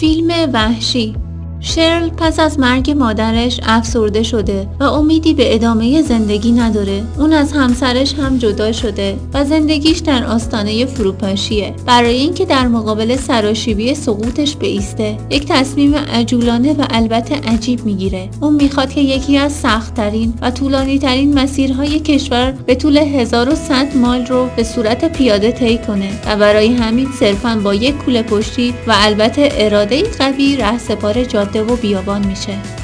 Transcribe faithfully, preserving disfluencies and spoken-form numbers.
فیلم وحشی. شرل پس از مرگ مادرش افسرده شده و امیدی به ادامه زندگی نداره. اون از همسرش هم جدا شده و زندگیش در آستانه فروپاشیه. برای اینکه در مقابل سراشیبی سقوطش بایسته، یک تصمیم عجولانه و البته عجیب میگیره. اون میخواد که یکی از سخت‌ترین و طولانی‌ترین مسیرهای کشور به طول هزار و صد مایل رو به صورت پیاده طی کنه و برای همین صرفاً با یک کوله پشتی و البته اراده‌ای قوی رهسپار جاده و بیابان میشه.